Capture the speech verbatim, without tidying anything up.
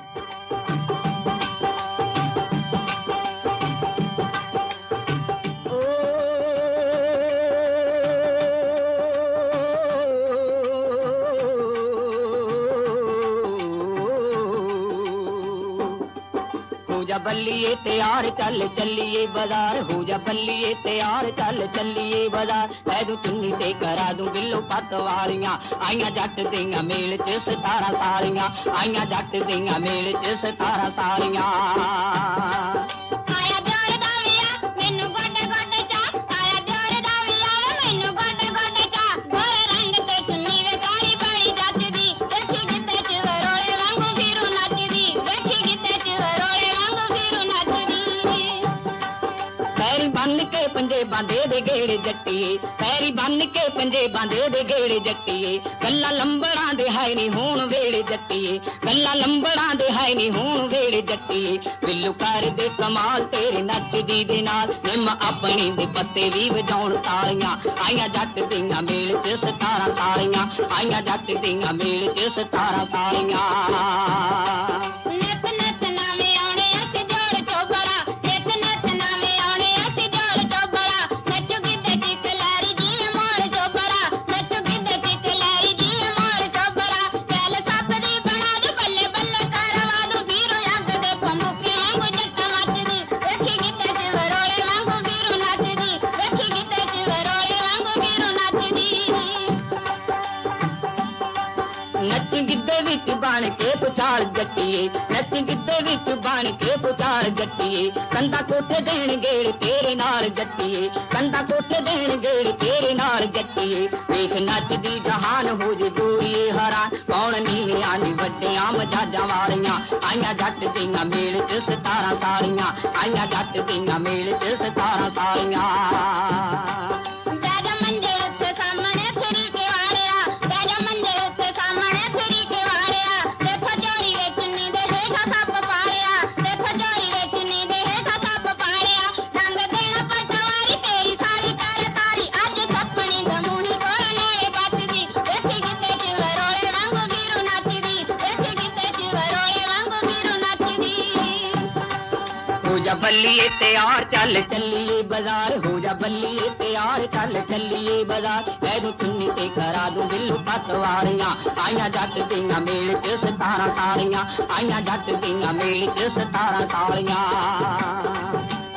जा बल्लिए तैयार चल चलिए बाजार, हो जा बल्लिए तैयार चल चलिए बाजार। लै दूं चुन्नी ते करा दूं बिल्लो पत वालियां, आईयां जट दियां मेल च सतारां सालियां, आईयां जट दियां मेल च सतारां सालियां। बन के पंजे बांधे दे गेड़े जट्टिए, पैरी बन के पंजे बांधे दे गेड़े जट्टिए। गल्ला लंबड़ा दे हाय नी होण वेड़े जट्टिए, गल्ला लंबड़ा दे हाय नी होण वेड़े जट्टिए। बिल्लू कर दे कमाल तेरे नचदी दे नाल, निम अपनी दे पत्ते भी वजाउण तालियां। आईयां जट दियां मेल च सतारां सालियां, आईयां जट दियां मेल च सतारां सालियां। नच गिद्धे विच बन के पुचाल जट्टिए, नच गिद्धे विच बन के पुचाल जट्टिए। कंधा कोठे देण गेड़ तेरे नाल जट्टिए, कंधा कोठे देण गेड़ तेरे नाल जट्टिए। वेख नचदी जहान हो जे गोरीए हरान, कौन नीवे आनी वड्डियां मजाजां वालियां। आईयां जट दियां मेल च सतारां सालियां, आईयां जट दियां मेल च सतारां सालियां। हो जा बल्लिए तैयार चल चलिए बाजार, हो जा बल्लिए तैयार चल चलिए बाजार। लै दूं चुन्नी ते करा दूं बिल्लू पत वालियां, आईयां जट दियां मेल च सतारां सालियां, आईयां जट दियां मेल च सतारां सालियां।